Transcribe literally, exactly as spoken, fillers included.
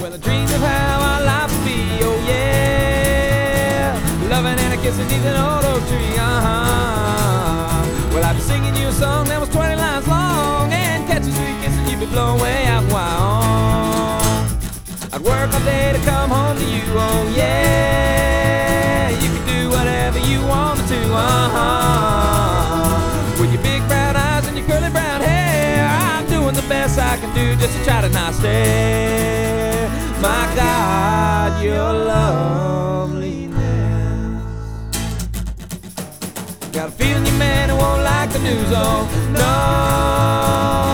Well, I dreamed of how our life would be, oh yeah. Loving and a kissing neath an old oak tree, uh-huh. Well, I'd be singing you a song that was twenty lines long, and catch a sweet kiss and you'd be blown way out wild. I'd work all day to come home to you, oh yeah. You could do whatever you wanted to, uh-huh. With your big brown eyes and your curly brown hair, I'm doing the best I can do just to try to not stare. My God, your loveliness. Got a feeling you man who won't like the news, oh no.